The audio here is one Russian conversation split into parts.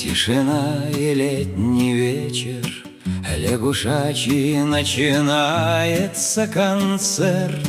Тишина и летний вечер, лягушачий начинается концерт.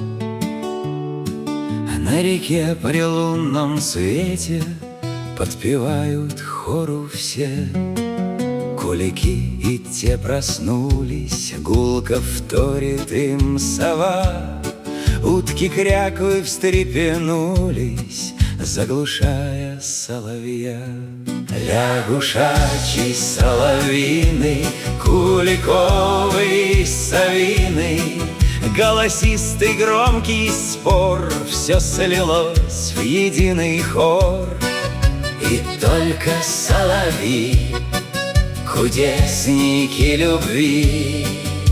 На реке при лунном свете подпевают хору все. Кулики и те проснулись, гулко вторит им сова. Утки кряквы встрепенулись, заглушая соловья. Лягушачий, соловиный, куликовый, совиный, голосистый громкий спор, все слилось в единый хор. И только соловьи, кудесники любви,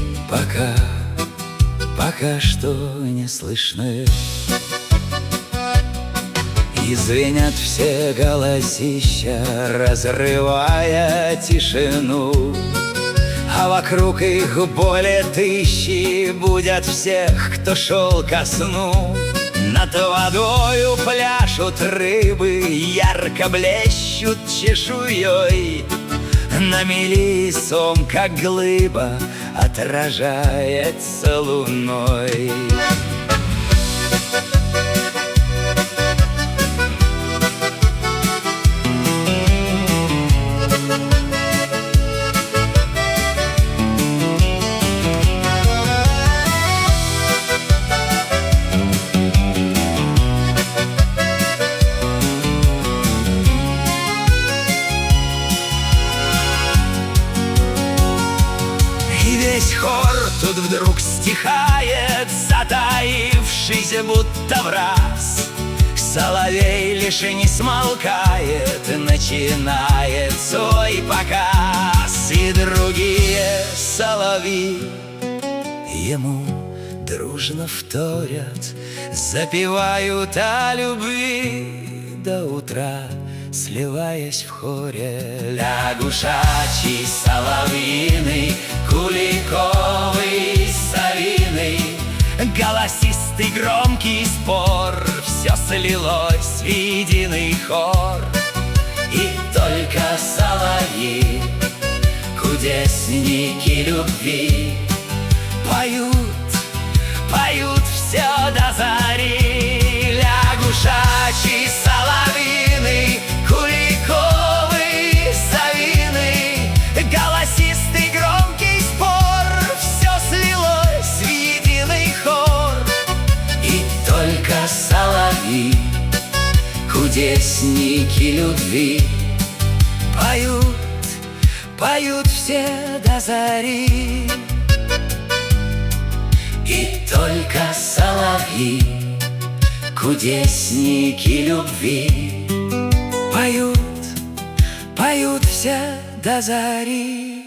пока что не слышны. И звенят все голосища, разрывая тишину, а вокруг их более тысячи будят всех, кто шел ко сну. Над водою пляшут рыбы, ярко блещут чешуей, на мели сом, как глыба, отражается луной. Весь хор тут вдруг стихает, затаившись будто враз. Соловей лишь и не смолкает, начинает свой показ. И другие соловьи ему дружно вторят, запевают о любви до утра, сливаясь в хоре. Лягушачий, соловьиный, куликовый, совиный, голосистый громкий спор, все слилось в единый хор. И только соловьи, кудесники любви, поют все до зари. Лягушачий, соловиный, куликовый, совиный, голосистый громкий спор, все слилось в единый хор. И только соловьи, кудесники любви, поют все до зари. И только соловьи, кудесники любви, поют все до зари.